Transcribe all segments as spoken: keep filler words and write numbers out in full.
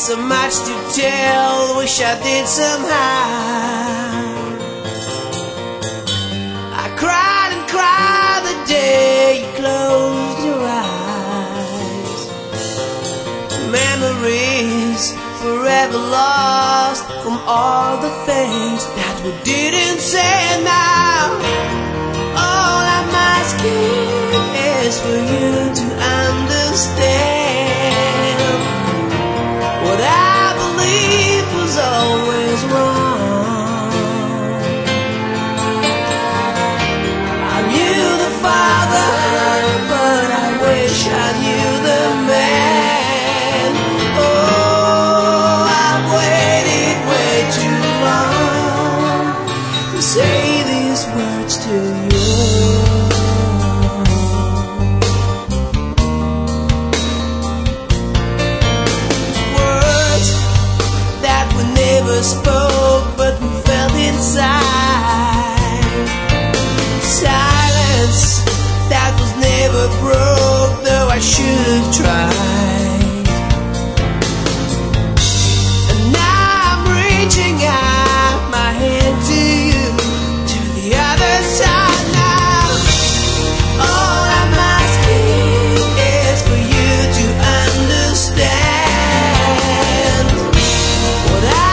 so much to tell, wish I did somehow. I cried and cried the day you closed your eyes. Memories forever lost from all the things that we didn't say now. All I'm asking is for you to understand what I believe was always wrong. I knew the father, but I wish I knew the man. Oh, I've waited way too long to say these words to you. Spoke, but we felt inside. Silence that was never broke, though I should have tried. And now I'm reaching out my hand to you, to the other side now. All I'm asking is for you to understand what I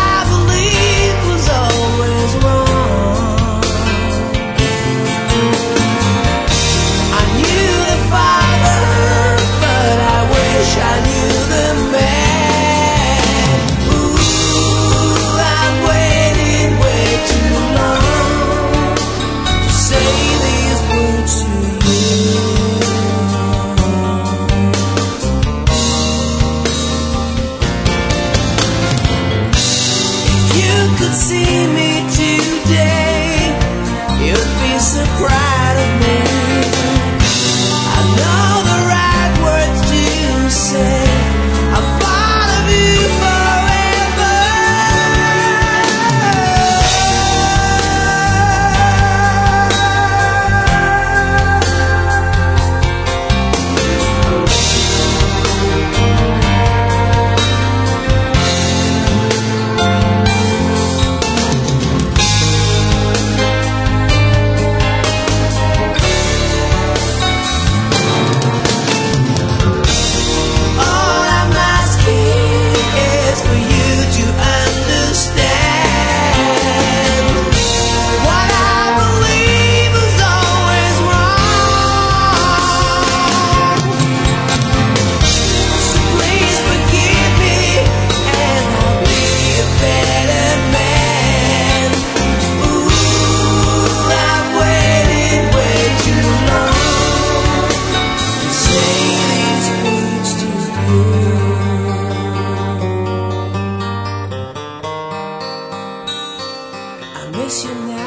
see me today, you'd be so proud of me. I know the right words to say. I'm part of you forever. I miss you now.